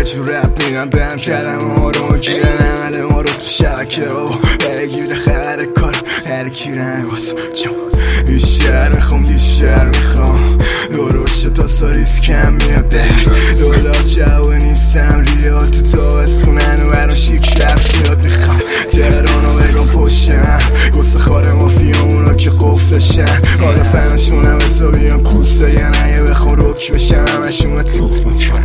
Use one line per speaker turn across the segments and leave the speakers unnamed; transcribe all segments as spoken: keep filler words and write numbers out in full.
یه جور رپ میدم به هم کلمه ها رو گیرن عمل ما رو تو شبکه و بگیر خبر کار هرکی نگوز بیشتر میخوام بیشتر میخوام درشه تا ساریز کم میاد ده دولار جوه نیستم ریال تو تابستونن و برام شیک رفت میاد میخوام تهرانو بگم پشت من گسته خار مافیامونا که قفلشن حالا فناشونم حسابیم کوسته یه نگه بخون رک بشم همشون توخ میکنم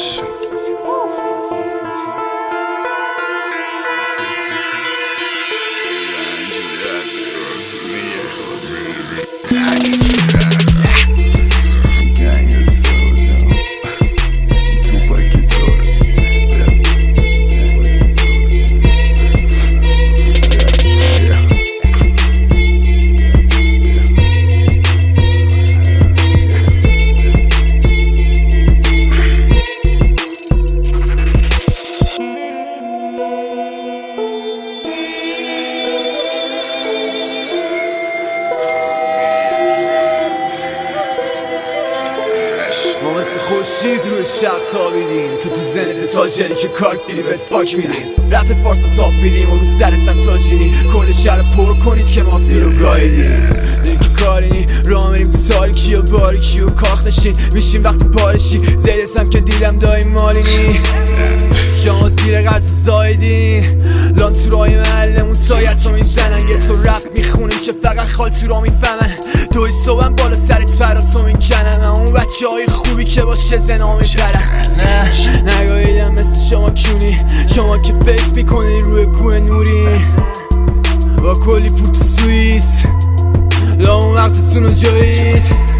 ما مثل خورشید روی شرق تابیدیم تو تو زنت تاجری که کارک دیری بهت فاک میدیم رپ فارسا تاپ میدیم و رو سرت هم تاجینی کل شهر پر کنید که مافی رو گایدیم دیگه کارینی راه میریم تو تاریکی و باریکی و کاخ نشین میشیم وقتی پارشی زیدست هم که دیدم دایی مالینی شما زیر قرص زایدین لان تو رای محلمون سایت رو میزنن یه تو رپ میخونیم که فقط خال تو را میفهمن دوی صبحم بالا سرت پراتو میکنم اون بچه های خوبی که باشه زنا میپرن نه نگاهیدم مثل شما کیونی شما که فکر میکنی روی کوه نوری با کلی پول تو سوئیس لامون مغزتون رو جایید